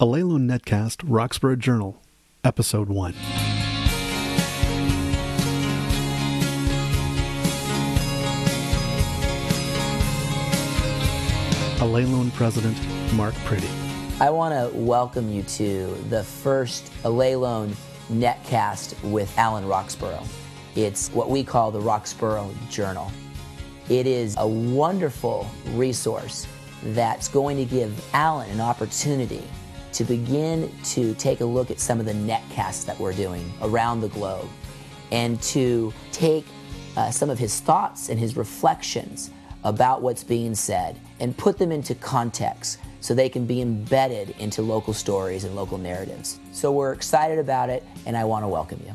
A Layloon Netcast Roxborough Journal, Episode 1. A Layloon President, Mark Priddy. I want to welcome you to the first A Layloon Netcast with Alan Roxborough. It's what we call the Roxborough Journal. It is a wonderful resource that's going to give Alan an opportunity to begin to take a look at some of the netcasts that we're doing around the globe and to take some of his thoughts and his reflections about what's being said and put them into context so they can be embedded into local stories and local narratives. So we're excited about it, and I want to welcome you.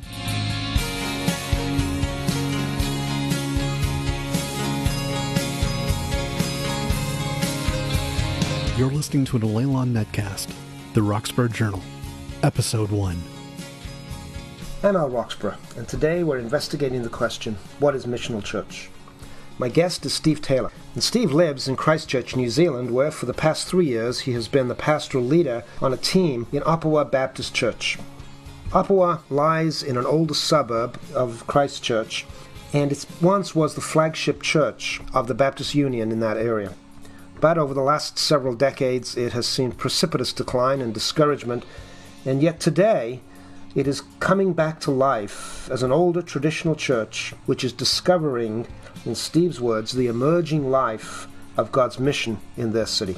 You're listening to an A Layloon Netcast, the Roxborough Journal, Episode 1. I'm Al Roxborough, and today we're investigating the question, what is missional church? My guest is Steve Taylor, and Steve lives in Christchurch, New Zealand, where for the past 3 years he has been the pastoral leader on a team in Opuwa Baptist Church. Opuwa lies in an older suburb of Christchurch, and it once was the flagship church of the Baptist Union in that area. But over the last several decades, it has seen precipitous decline and discouragement, and yet today, it is coming back to life as an older traditional church which is discovering, in Steve's words, the emerging life of God's mission in their city.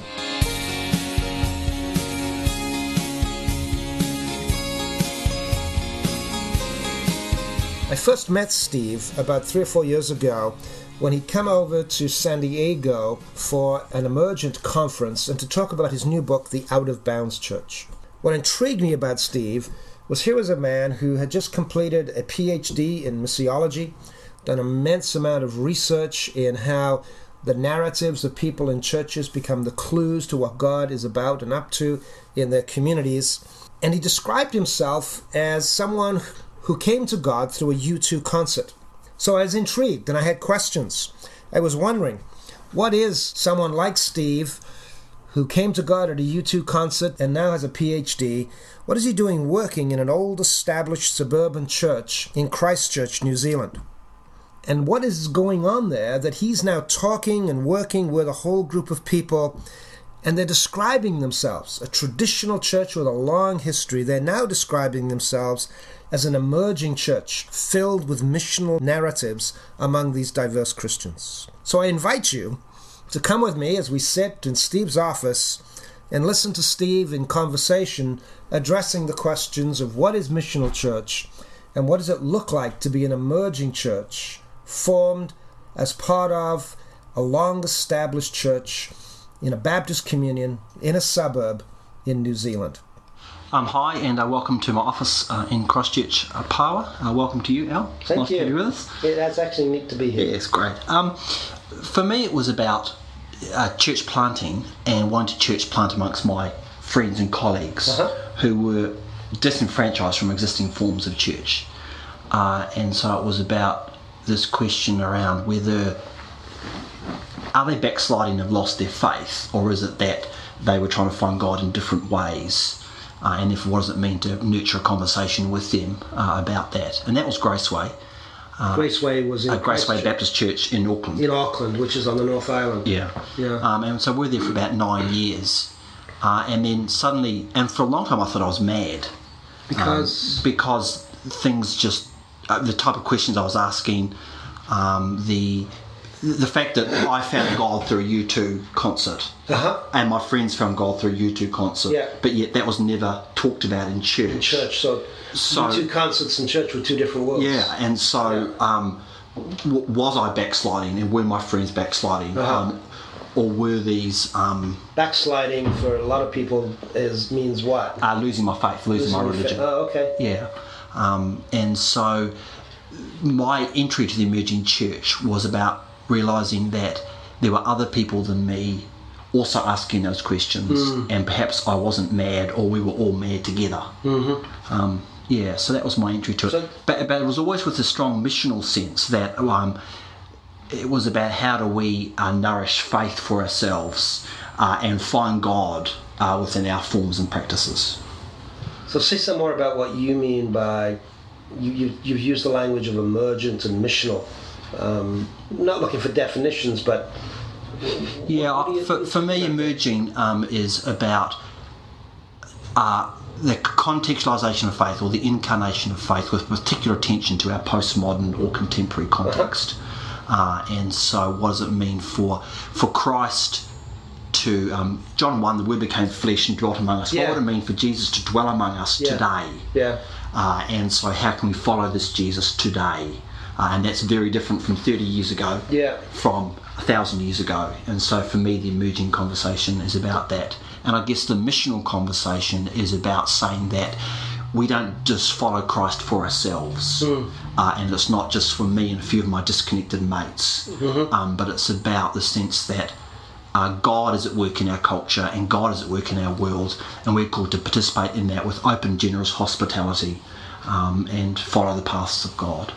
I first met Steve about 3 or 4 years ago when he'd come over to San Diego for an Emergent conference and to talk about his new book, The Out of Bounds Church. What intrigued me about Steve was here was a man who had just completed a PhD in missiology, done an immense amount of research in how the narratives of people in churches become the clues to what God is about and up to in their communities. And he described himself as someone who came to God through a U2 concert. So I was intrigued and I had questions. I was wondering, what is someone like Steve who came to God at a U2 concert and now has a PhD? What is he doing working in an old established suburban church in Christchurch, New Zealand? And what is going on there that he's now talking and working with a whole group of people, and they're describing themselves, a traditional church with a long history, they're now describing themselves as an emerging church filled with missional narratives among these diverse Christians. So I invite you to come with me as we sit in Steve's office and listen to Steve in conversation addressing the questions of what is missional church and what does it look like to be an emerging church formed as part of a long-established church in a Baptist communion in a suburb in New Zealand. Hi, and welcome to my office in Christchurch, Pawa. Welcome to you, Al. It's Thank nice you. to be with us. Yeah, that's actually neat to be here. Yeah, it's great. For me, it was about church planting and wanting to church plant amongst my friends and colleagues who were disenfranchised from existing forms of church. And so it was about this question around whether are they backsliding and have lost their faith, or is it that they were trying to find God in different ways? And therefore, what does it mean to nurture a conversation with them about that? And that was Graceway. Graceway was in Graceway Baptist Church in Auckland. In Auckland, which is on the North Island. Yeah. And so we were there for about 9 years. And then suddenly, and for a long time I thought I was mad. Because things just, the type of questions I was asking, the fact that I found God through a U2 concert, and my friends found God through a U2 concert, but yet that was never talked about in church. So U2 concerts and church were two different worlds. Yeah, and so was I backsliding, and were my friends backsliding, or were these... Backsliding for a lot of people means what? Losing my faith, losing my religion. Oh, okay. Yeah. And so my entry to the emerging church was about realising that there were other people than me also asking those questions, and perhaps I wasn't mad, or we were all mad together. So that was my entry to it. But it was always with a strong missional sense that it was about how do we nourish faith for ourselves and find God within our forms and practices. So say some more about what you mean by, you've used the language of emergent and missional. Not looking for definitions, but... Yeah, for me, emerging is about the contextualisation of faith, or the incarnation of faith, with particular attention to our postmodern or contemporary context. And so what does it mean for Christ to... John 1, the Word became flesh and dwelt among us. Yeah. What would it mean for Jesus to dwell among us today? Yeah. And so how can we follow this Jesus today? And that's very different from 30 years ago, from 1,000 years ago. And so for me, the emerging conversation is about that. And I guess the missional conversation is about saying that we don't just follow Christ for ourselves, and it's not just for me and a few of my disconnected mates, but it's about the sense that God is at work in our culture and God is at work in our world, and we're called to participate in that with open, generous hospitality, and follow the paths of God.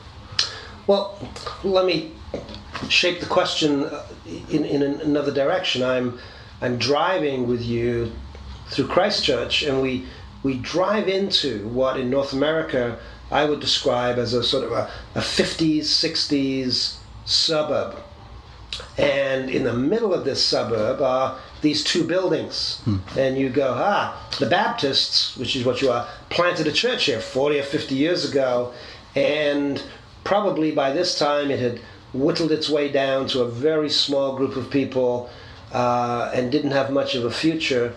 Well, let me shape the question in another direction. I'm driving with you through Christchurch, and we drive into what in North America I would describe as a sort of a 50s, 60s suburb. And in the middle of this suburb are these two buildings. And you go, the Baptists, which is what you are, planted a church here 40 or 50 years ago, and probably by this time it had whittled its way down to a very small group of people, and didn't have much of a future.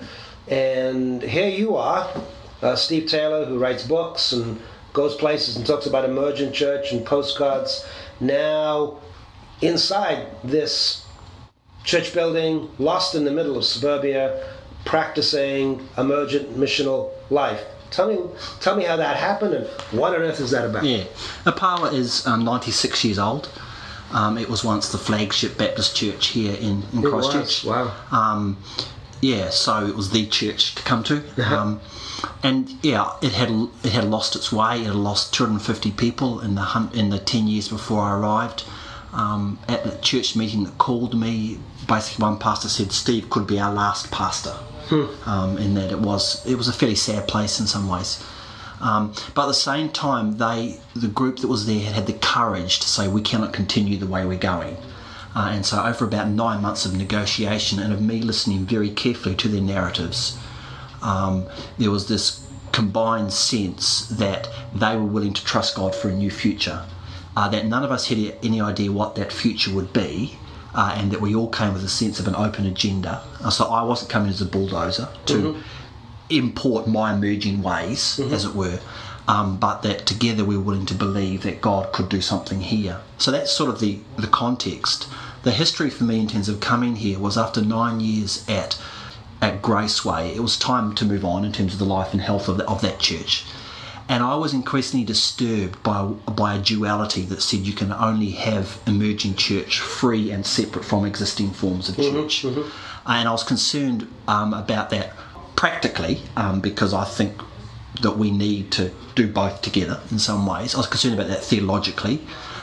And here you are, Steve Taylor, who writes books and goes places and talks about emergent church and postcards, now inside this church building, lost in the middle of suburbia, practicing emergent missional life. Tell me how that happened, and what on earth is that about? Yeah, Apala is 96 years old. It was once the flagship Baptist church here in Christchurch. Wow. So it was the church to come to. And it had lost its way. It had lost 250 people in the 10 years before I arrived. At the church meeting that called me, basically one pastor said, "Steve could be our last pastor." In that it was a fairly sad place in some ways. But at the same time, the group that was there had the courage to say, we cannot continue the way we're going. And so over about 9 months of negotiation and of me listening very carefully to their narratives, there was this combined sense that they were willing to trust God for a new future, that none of us had any idea what that future would be, and that we all came with a sense of an open agenda. So I wasn't coming as a bulldozer to import my emerging ways, as it were, but that together we were willing to believe that God could do something here. So that's sort of the context. The history for me in terms of coming here was after 9 years at Graceway, it was time to move on in terms of the life and health of that church. And I was increasingly disturbed by a duality that said you can only have emerging church free and separate from existing forms of church. And I was concerned about that practically, because I think that we need to do both together in some ways. I was concerned about that theologically,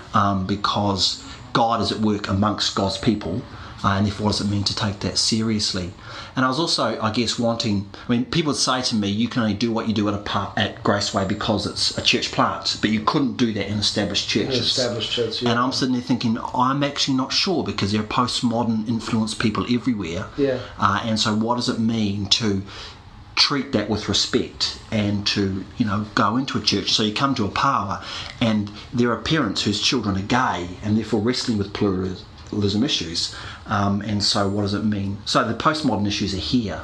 because God is at work amongst God's people, and therefore what does it mean to take that seriously? And I was also, I guess, people would say to me, you can only do what you do at Graceway because it's a church plant, but you couldn't do that in established churches. Yeah. And I'm sitting there thinking, I'm actually not sure, because there are postmodern influenced people everywhere. And so what does it mean to treat that with respect and to, go into a church? So you come to a power and there are parents whose children are gay and therefore wrestling with pluralism issues, and so what does it mean? So the postmodern issues are here,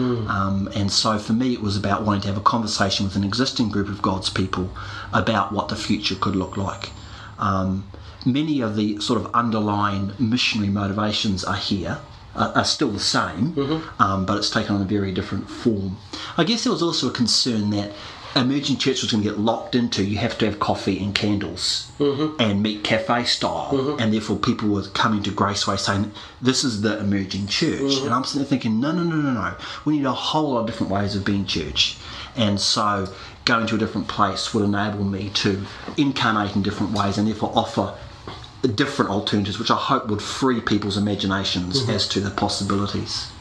and so for me it was about wanting to have a conversation with an existing group of God's people about what the future could look like. Many of the sort of underlying missionary motivations are here, are still the same, but it's taken on a very different form. I guess there was also a concern that emerging church was going to get locked into, you have to have coffee and candles and meet cafe style, and therefore people were coming to Graceway saying this is the emerging church, and I'm sitting there thinking no, we need a whole lot of different ways of being church. And so going to a different place would enable me to incarnate in different ways and therefore offer different alternatives, which I hope would free people's imaginations as to the possibilities.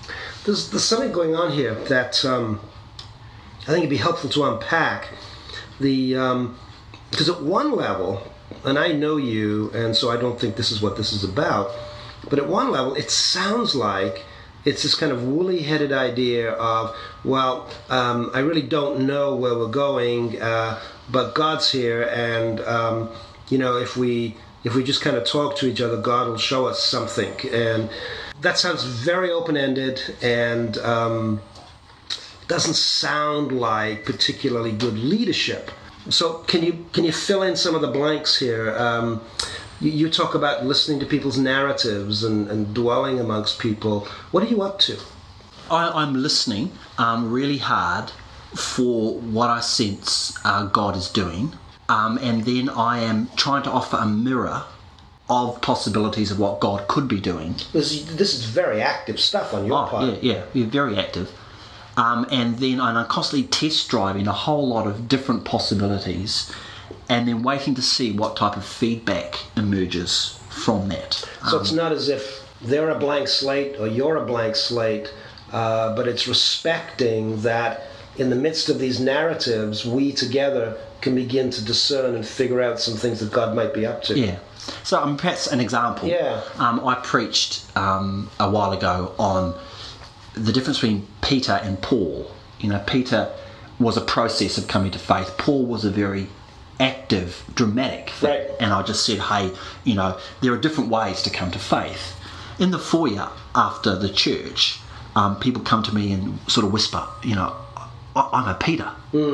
There's something going on here that I think it'd be helpful to unpack. Because at one level, and I know you, and so I don't think this is what this is about, but at one level, it sounds like it's this kind of woolly-headed idea of, well, I really don't know where we're going, but God's here, and if we just kind of talk to each other, God will show us something. And that sounds very open-ended, and doesn't sound like particularly good leadership. So can you fill in some of the blanks here? You talk about listening to people's narratives and dwelling amongst people. What are you up to? I'm listening really hard for what I sense God is doing, and then I am trying to offer a mirror of possibilities of what God could be doing. This is very active stuff on your part. Yeah, very active. And then I'm constantly test driving a whole lot of different possibilities, and then waiting to see what type of feedback emerges from that. So it's not as if they're a blank slate or you're a blank slate, but it's respecting that in the midst of these narratives, we together can begin to discern and figure out some things that God might be up to. Yeah. So perhaps an example. Yeah. I preached a while ago on the difference between Peter and Paul. Peter was a process of coming to faith. Paul was a very active, dramatic thing. Right. And I just said, hey, there are different ways to come to faith. In the foyer after the church, people come to me and sort of whisper, I'm a Peter.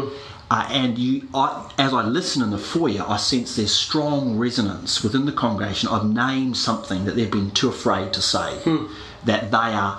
As I listen in the foyer, I sense there's strong resonance within the congregation. I've named something that they've been too afraid to say, that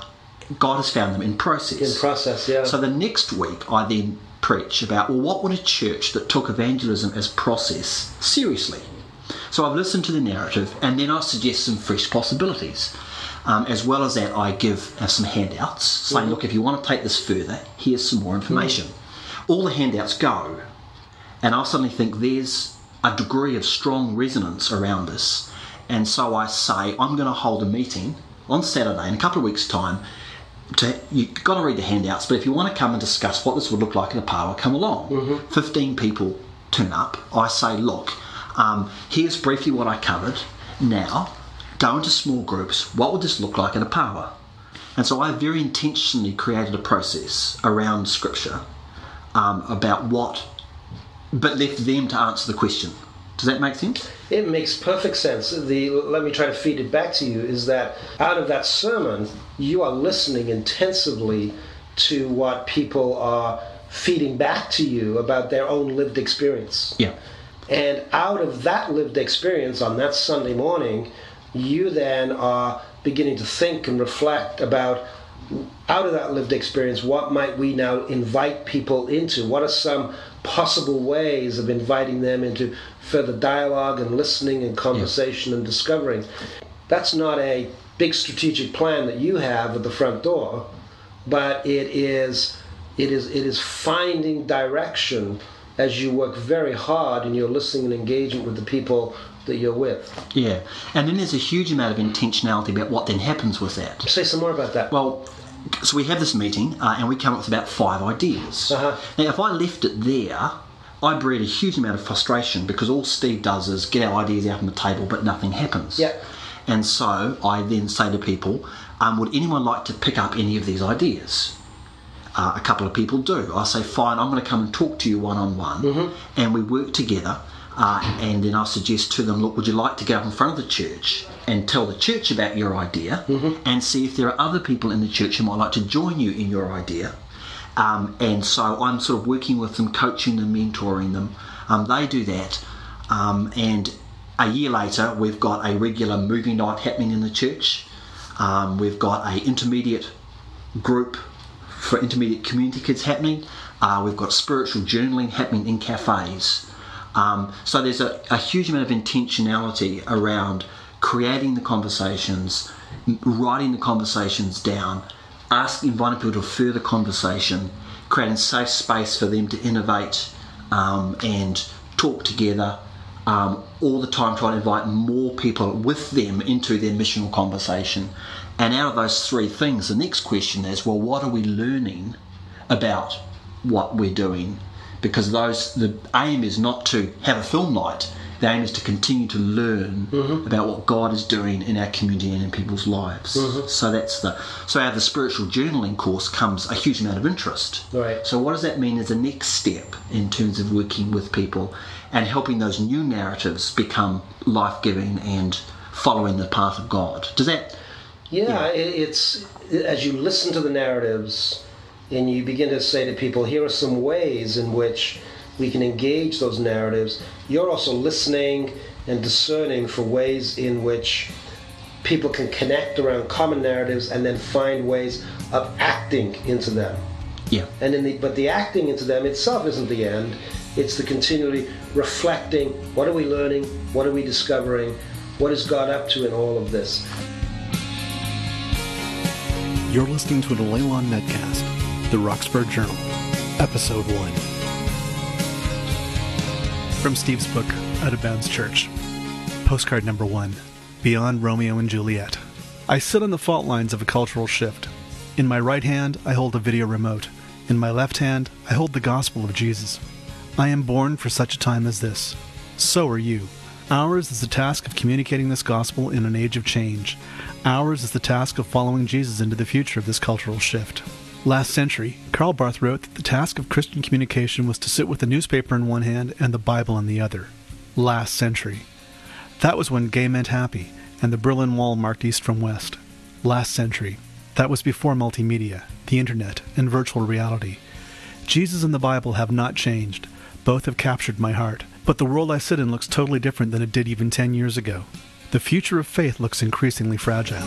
God has found them in process. In process, yeah. So the next week, I then preach about, what would a church that took evangelism as process seriously? So I've listened to the narrative, and then I suggest some fresh possibilities. As well as that, I give some handouts, saying, look, if you want to take this further, here's some more information. All the handouts go, and I suddenly think there's a degree of strong resonance around this. And so I say, I'm going to hold a meeting on Saturday in a couple of weeks' time. You've got to read the handouts, but if you want to come and discuss what this would look like in a power, come along. 15 people turn up. I say, look, here's briefly what I covered. Now, go into small groups. What would this look like in a power? And so I very intentionally created a process around Scripture about what, but left them to answer the question. Does that make sense? It makes perfect sense. Let me try to feed it back to you, is that out of that sermon, you are listening intensively to what people are feeding back to you about their own lived experience. Yeah. And out of that lived experience on that Sunday morning, you then are beginning to think and reflect about, out of that lived experience, what might we now invite people into? What are some possible ways of inviting them into further dialogue and listening and conversation and discovering? That's not a big strategic plan that you have at the front door, but it is finding direction as you work very hard in your listening and engagement with the people that you're with. Yeah, and then there's a huge amount of intentionality about what then happens with that. Say some more about that. Well, so we have this meeting and we come up with about 5 ideas. Now, if I left it there, I breed a huge amount of frustration, because all Steve does is get our ideas out on the table, but nothing happens. Yeah. And so I then say to people, would anyone like to pick up any of these ideas? A couple of people do. I say, fine, I'm going to come and talk to you one-on-one, and we work together. And then I suggest to them, look, would you like to go up in front of the church and tell the church about your idea, and see if there are other people in the church who might like to join you in your idea? And so I'm sort of working with them, coaching them, mentoring them. They do that. And a year later, we've got a regular movie night happening in the church. We've got an intermediate group for intermediate community kids happening. We've got spiritual journaling happening in cafes. So there's a huge amount of intentionality around creating the conversations, writing the conversations down, inviting people to further conversation, creating safe space for them to innovate and talk together, all the time trying to invite more people with them into their missional conversation. And out of those three things, the next question is, well, what are we learning about what we're doing? Because the aim is not to have a film night. The aim is to continue to learn about what God is doing in our community and in people's lives. So out of the spiritual journaling course comes a huge amount of interest. Right. So what does that mean as the next step in terms of working with people and helping those new narratives become life-giving and following the path of God? Does that... It's as you listen to the narratives and you begin to say to people, here are some ways in which we can engage those narratives. You're also listening and discerning for ways in which people can connect around common narratives and then find ways of acting into them. Yeah. But the acting into them itself isn't the end. It's the continually reflecting, what are we learning? What are we discovering? What is God up to in all of this? You're listening to an Alaylon Netcast, the Roxburgh Journal, Episode 1. From Steve's book, Out of Bounds Church. Postcard number 1. Beyond Romeo and Juliet. I sit on the fault lines of a cultural shift. In my right hand, I hold a video remote. In my left hand, I hold the gospel of Jesus. I am born for such a time as this. So are you. Ours is the task of communicating this gospel in an age of change. Ours is the task of following Jesus into the future of this cultural shift. Last century, Karl Barth wrote that the task of Christian communication was to sit with the newspaper in one hand and the Bible in the other. Last century. That was when gay meant happy, and the Berlin Wall marked east from west. Last century. That was before multimedia, the internet, and virtual reality. Jesus and the Bible have not changed. Both have captured my heart. But the world I sit in looks totally different than it did even 10 years ago. The future of faith looks increasingly fragile.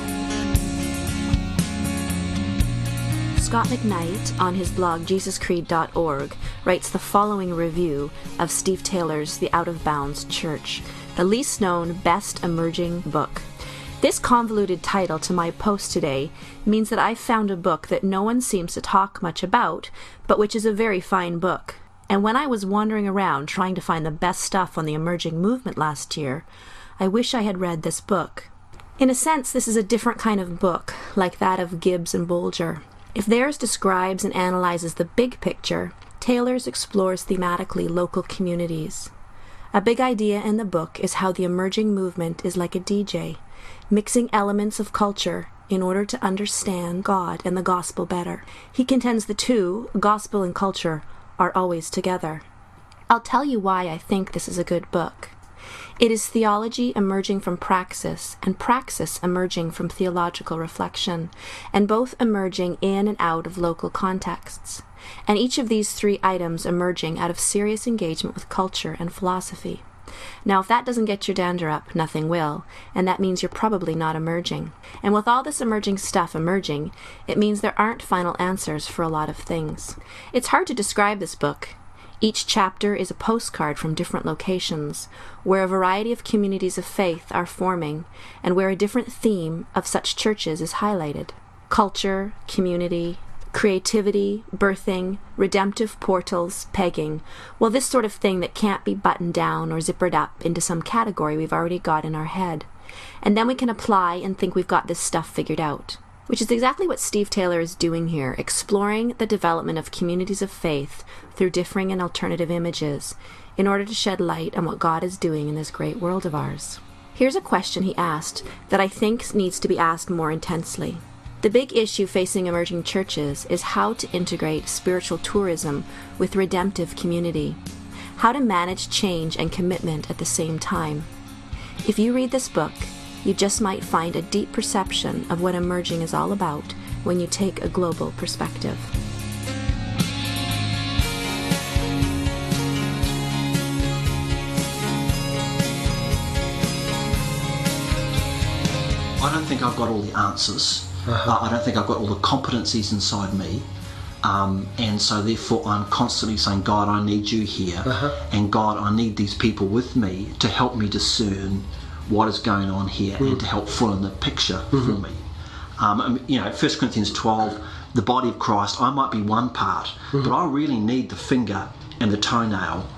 Scott McKnight, on his blog JesusCreed.org, writes the following review of Steve Taylor's The Out of Bounds Church, the least known, best emerging book. This convoluted title to my post today means that I found a book that no one seems to talk much about, but which is a very fine book. And when I was wandering around trying to find the best stuff on the emerging movement last year, I wish I had read this book. In a sense, this is a different kind of book, like that of Gibbs and Bolger. If theirs describes and analyzes the big picture, Taylor's explores thematically local communities. A big idea in the book is how the emerging movement is like a DJ, mixing elements of culture in order to understand God and the gospel better. He contends the two, gospel and culture, are always together. I'll tell you why I think this is a good book. It is theology emerging from praxis, and praxis emerging from theological reflection, and both emerging in and out of local contexts, and each of these three items emerging out of serious engagement with culture and philosophy. Now, if that doesn't get your dander up, nothing will, and that means you're probably not emerging. And with all this emerging stuff emerging, it means there aren't final answers for a lot of things. It's hard to describe this book. Each chapter is a postcard from different locations, where a variety of communities of faith are forming, and where a different theme of such churches is highlighted. Culture, community, creativity, birthing, redemptive portals, pegging. Well, this sort of thing that can't be buttoned down or zippered up into some category we've already got in our head. And then we can apply and think we've got this stuff figured out. Which is exactly what Steve Taylor is doing here, exploring the development of communities of faith through differing and alternative images, in order to shed light on what God is doing in this great world of ours. Here's a question he asked that I think needs to be asked more intensely. The big issue facing emerging churches is how to integrate spiritual tourism with redemptive community, how to manage change and commitment at the same time. If you read this book, you just might find a deep perception of what emerging is all about when you take a global perspective. I don't think I've got all the answers. I don't think I've got all the competencies inside me. And so therefore I'm constantly saying, God, I need you here. And God, I need these people with me to help me discern what is going on here and to help fill in the picture for me. 1 Corinthians 12, the body of Christ, I might be one part, but I really need the finger and the toenail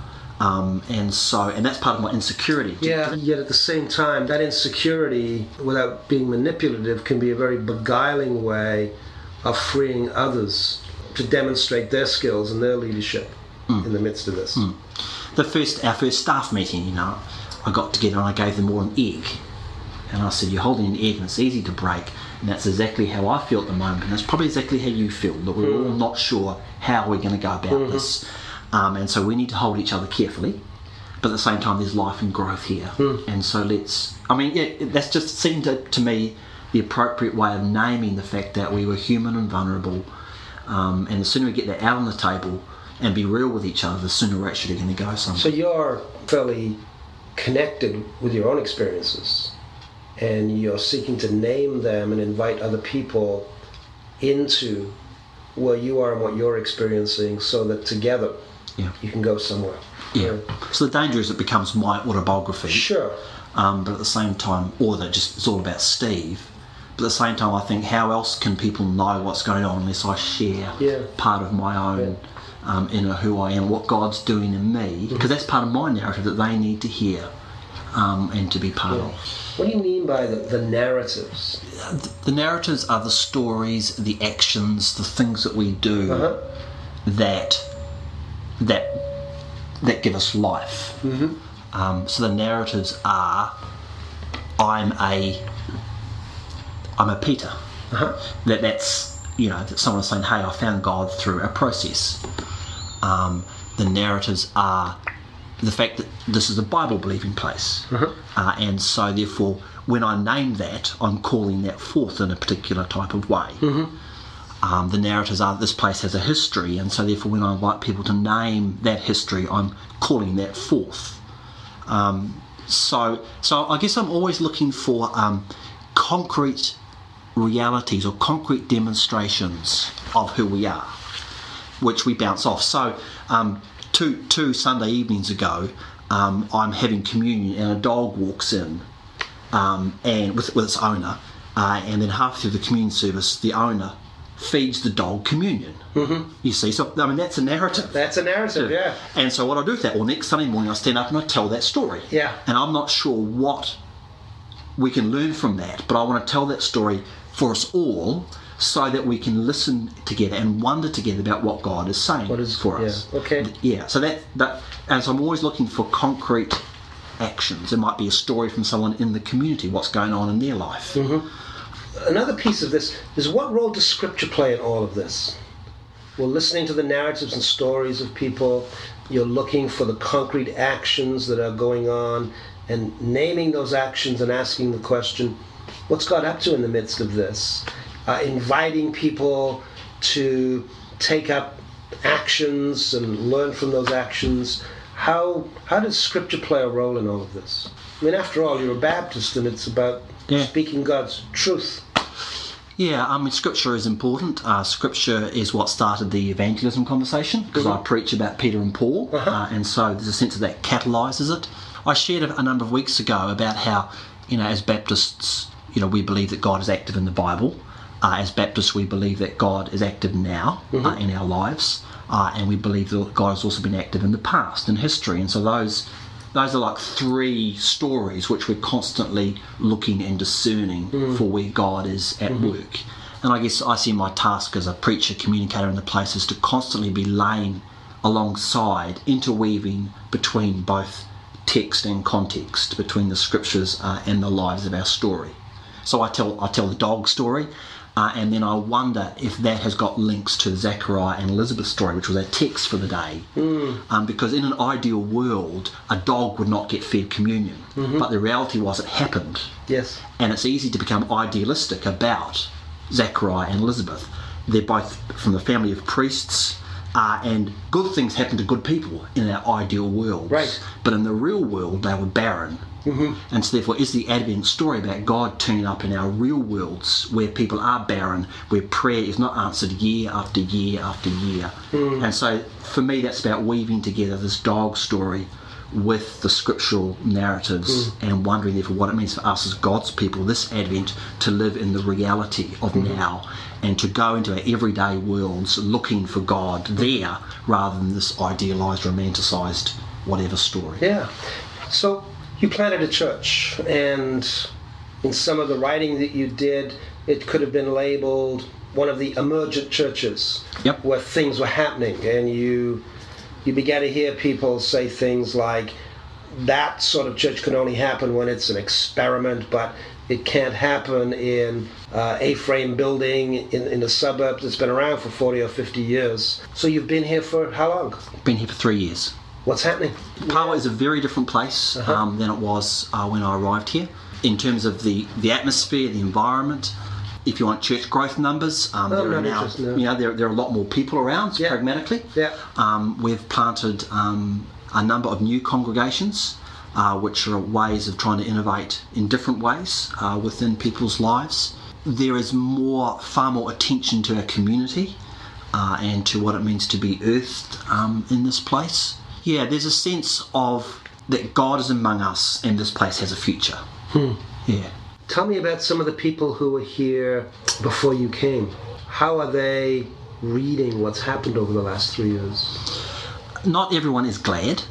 And that's part of my insecurity. Yeah, yet at the same time, that insecurity, without being manipulative, can be a very beguiling way of freeing others to demonstrate their skills and their leadership in the midst of this. Our first staff meeting, I got together and I gave them all an egg. And I said, you're holding an egg and it's easy to break. And that's exactly how I feel at the moment. And that's probably exactly how you feel, that we're all not sure how we're going to go about this. And so we need to hold each other carefully. But at the same time, there's life and growth here. And so that's just seemed to me the appropriate way of naming the fact that we were human and vulnerable. And the sooner we get that out on the table and be real with each other, the sooner we're actually going to go somewhere. So you're fairly connected with your own experiences, and you're seeking to name them and invite other people into where you are and what you're experiencing, so that together you can go somewhere. Yeah. So the danger is it becomes my autobiography. Sure. But at the same time, or that just it's all about Steve. But at the same time, I think, how else can people know what's going on unless I share part of my own who I am, what God's doing in me, because that's part of my narrative that they need to hear and to be part of. What do you mean by the narratives? The narratives are the stories, the actions, the things that we do that give us life. So the narratives are, I'm a Peter. That's that someone is saying, hey, I found God through a process. The narratives are the fact that this is a Bible-believing place. And so therefore, when I name that, I'm calling that forth in a particular type of way. The narratives are that this place has a history, and so therefore when I invite people to name that history, I'm calling that forth. So I guess I'm always looking for concrete realities or concrete demonstrations of who we are, which we bounce off. So two Sunday evenings ago, I'm having communion and a dog walks in and with its owner, and then half through the communion service the owner feeds the dog communion. You see, so I mean that's a narrative. That's a narrative, yeah. And so what I do with that, well, next Sunday morning I stand up and I tell that story. Yeah. And I'm not sure what we can learn from that, but I want to tell that story for us all, so that we can listen together and wonder together about what God is saying for us. Okay. Yeah. So that, and so I'm always looking for concrete actions. It might be a story from someone in the community, what's going on in their life. Another piece of this is, what role does Scripture play in all of this? We're listening to the narratives and stories of people. You're looking for the concrete actions that are going on and naming those actions and asking the question, what's God up to in the midst of this? Inviting people to take up actions and learn from those actions. How does Scripture play a role in all of this? I mean, after all, you're a Baptist, and it's about speaking God's truth. Yeah, I mean, Scripture is important. Scripture is what started the evangelism conversation, because I preach about Peter and Paul, and so there's a sense that catalyses it. I shared a number of weeks ago about how, as Baptists, we believe that God is active in the Bible. As Baptists, we believe that God is active now in our lives, and we believe that God has also been active in the past, in history. And so those are like three stories which we're constantly looking and discerning for where God is at work. And I guess I see my task as a preacher, communicator in the place is to constantly be laying alongside, interweaving between both text and context, between the Scriptures and the lives of our story. So I tell the dog story, and then I wonder if that has got links to Zechariah and Elizabeth's story, which was our text for the day. Because in an ideal world, a dog would not get fed communion. But the reality was it happened. Yes. And it's easy to become idealistic about Zechariah and Elizabeth. They're both from the family of priests, and good things happen to good people in our ideal world. Right. But in the real world, they were barren. And so therefore is the Advent story about God turning up in our real worlds where people are barren, where prayer is not answered year after year after year. And so for me that's about weaving together this dog story with the scriptural narratives and wondering therefore what it means for us as God's people this Advent to live in the reality of now and to go into our everyday worlds looking for God there rather than this idealised, romanticised whatever story. Yeah. So you planted a church, and in some of the writing that you did, it could have been labeled one of the emergent churches. Yep. Where things were happening, and you began to hear people say things like, that sort of church can only happen when it's an experiment, but it can't happen in A-frame building in the suburbs that's been around for 40 or 50 years. So you've been here for how long? Been here for 3 years. What's happening? Palwa is a very different place than it was when I arrived here. In terms of the atmosphere, the environment, if you want church growth numbers, there are now, there are a lot more people around, pragmatically. Yeah. We've planted a number of new congregations, which are ways of trying to innovate in different ways within people's lives. There is far more attention to our community and to what it means to be earthed in this place. Yeah, there's a sense of that God is among us and this place has a future. Yeah. Tell me about some of the people who were here before you came. How are they reading what's happened over the last 3 years? Not everyone is glad.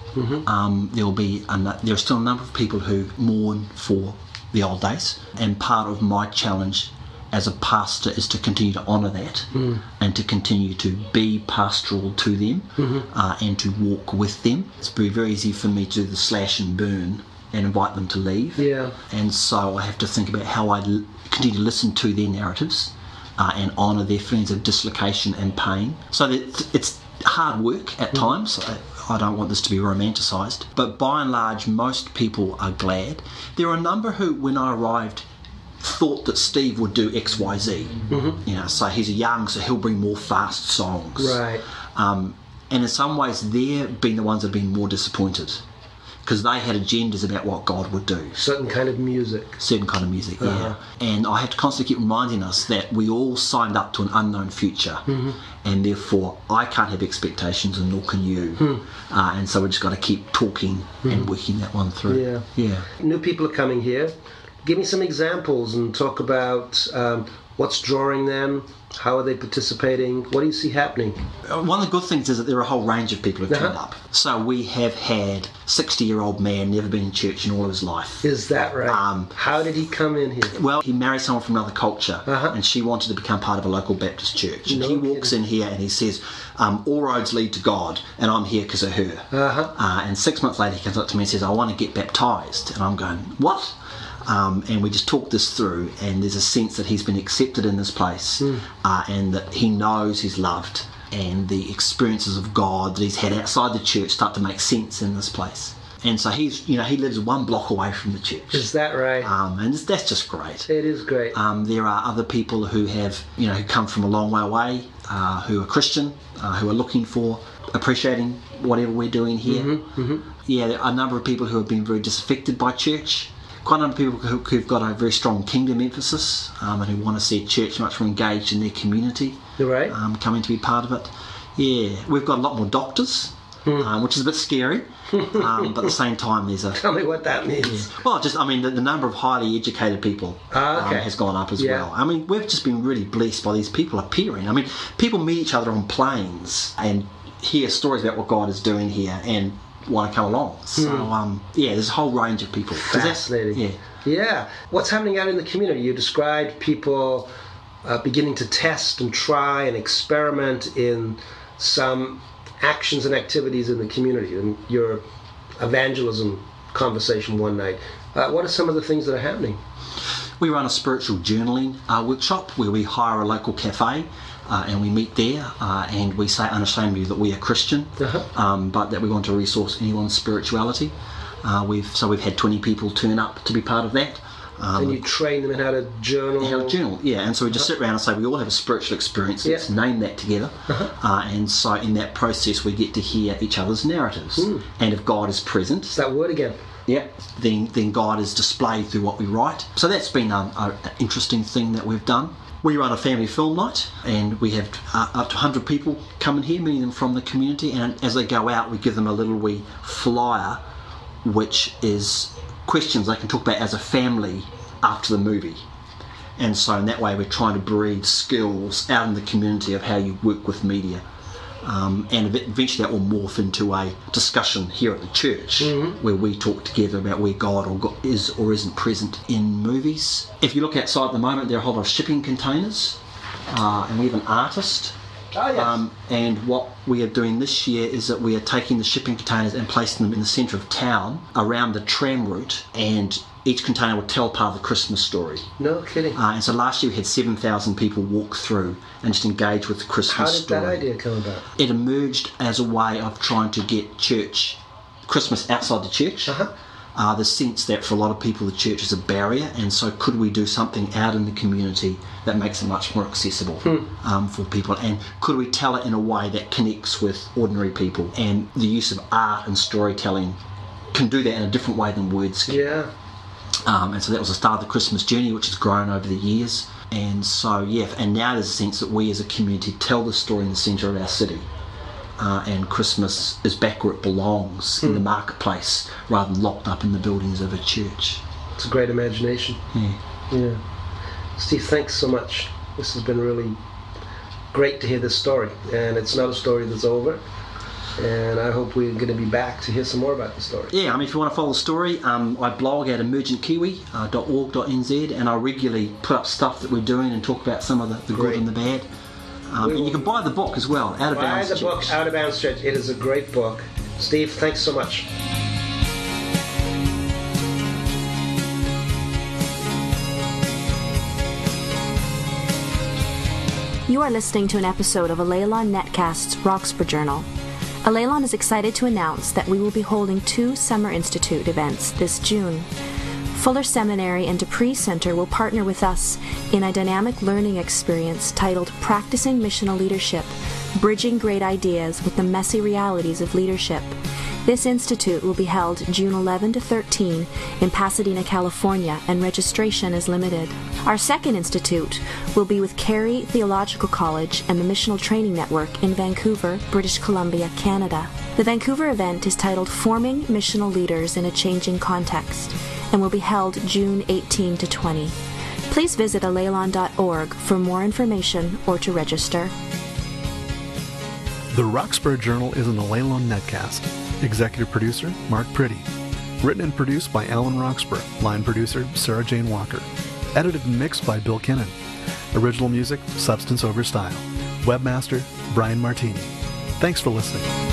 There are still a number of people who mourn for the old days, and part of my challenge as a pastor is to continue to honour that and to continue to be pastoral to them and to walk with them. It's very, very easy for me to do the slash and burn and invite them to leave. Yeah. And so I have to think about how I continue to listen to their narratives and honour their feelings of dislocation and pain. So that it's hard work at times. I don't want this to be romanticised, but by and large most people are glad. There are a number who, when I arrived, thought that Steve would do XYZ. So he's young, so he'll bring more fast songs. Right. And in some ways they're been the ones that have been more disappointed, because they had agendas about what God would do. Certain kind of music. Yeah. And I have to constantly keep reminding us that we all signed up to an unknown future, and therefore I can't have expectations and nor can you. And so we've just got to keep talking and working that one through. Yeah. New people are coming here. Give me some examples and talk about what's drawing them. How are they participating? What do you see happening? One of the good things is that there are a whole range of people who've turned up. So we have had 60-year-old man, never been in church in all of his life. Is that right? How did he come in here? Well, he married someone from another culture, and she wanted to become part of a local Baptist church. And he walks in here and he says, all roads lead to God, and I'm here because of her. And 6 months later he comes up to me and says, I want to get baptised. And I'm going, what? And we just talk this through, and there's a sense that he's been accepted in this place, and that he knows he's loved, and the experiences of God that he's had outside the church start to make sense in this place. And so he lives 1 block away from the church. Is that right? And that's just great. It is great. There are other people who have, who come from a long way away, who are Christian, who are looking for, appreciating whatever we're doing here. Yeah, there are a number of people who have been very disaffected by church. Quite a number of people who've got a very strong kingdom emphasis and who want to see church much more engaged in their community. Right. Coming to be part of it. Yeah, we've got a lot more doctors, which is a bit scary, but at the same time there's a... Tell me what that means. Yeah. Well, the number of highly educated people has gone up as well. I mean, we've just been really blessed by these people appearing. I mean, people meet each other on planes and hear stories about what God is doing here and want to come along. So there's a whole range of people. Fascinating. Yeah. What's happening out in the community? You described people beginning to test and try and experiment in some actions and activities in the community. In your evangelism conversation one night, what are some of the things that are happening? We run a spiritual journaling workshop where we hire a local cafe and we meet there and we say unashamedly that we are Christian, but that we want to resource anyone's spirituality. We've had 20 people turn up to be part of that. And you train them in how to journal? How to journal, yeah. And so we just sit around and say we all have a spiritual experience. Let's name that together. And so in that process we get to hear each other's narratives. And if God is present... It's that word again. Yeah, then God is displayed through what we write. So that's been an interesting thing that we've done. We run a family film night, and we have up to 100 people coming here, many of them from the community, and as they go out we give them a little wee flyer which is questions they can talk about as a family after the movie. And so in that way we're trying to breed skills out in the community of how you work with media. And eventually that will morph into a discussion here at the church where we talk together about where God is or isn't present in movies. If you look outside at the moment, there are a whole lot of shipping containers, and we have an artist. Oh, yes. And what we are doing this year is that we are taking the shipping containers and placing them in the centre of town around the tram route, and each container will tell part of the Christmas story. No kidding. And so last year we had 7,000 people walk through and just engage with the Christmas story. How did that idea come about? It emerged as a way of trying to get Christmas outside the church. The sense that for a lot of people the church is a barrier, and so could we do something out in the community that makes it much more accessible for people, and could we tell it in a way that connects with ordinary people, and the use of art and storytelling can do that in a different way than words can. Yeah. And so that was the start of the Christmas journey, which has grown over the years. And so and now there's a sense that we as a community tell the story in the centre of our city. And Christmas is back where it belongs, in the marketplace, rather than locked up in the buildings of a church. It's a great imagination. Yeah. Steve, thanks so much. This has been really great to hear this story, and it's not a story that's over, and I hope we're going to be back to hear some more about the story. Yeah, if you want to follow the story, I blog at emergentkiwi.org.nz, and I regularly put up stuff that we're doing and talk about some of the good and the bad. And you can buy the book as well, Out of Bounds Church. Buy the book, Out of Bounds Church. It is a great book. Steve, thanks so much. You are listening to an episode of Alaylon Netcast's Roxburgh Journal. Alaylon is excited to announce that we will be holding 2 Summer Institute events this June. Fuller Seminary and Dupree Center will partner with us in a dynamic learning experience titled Practicing Missional Leadership, Bridging Great Ideas with the Messy Realities of Leadership. This institute will be held June 11 to 13 in Pasadena, California, and registration is limited. Our second institute will be with Carey Theological College and the Missional Training Network in Vancouver, British Columbia, Canada. The Vancouver event is titled Forming Missional Leaders in a Changing Context and will be held June 18 to 20. Please visit alaylon.org for more information or to register. The Roxburgh Journal is an Alaylon Netcast. Executive producer, Mark Priddy. Written and produced by Alan Roxburgh. Line producer, Sarah Jane Walker. Edited and mixed by Bill Kinnan. Original music, Substance Over Style. Webmaster, Brian Martini. Thanks for listening.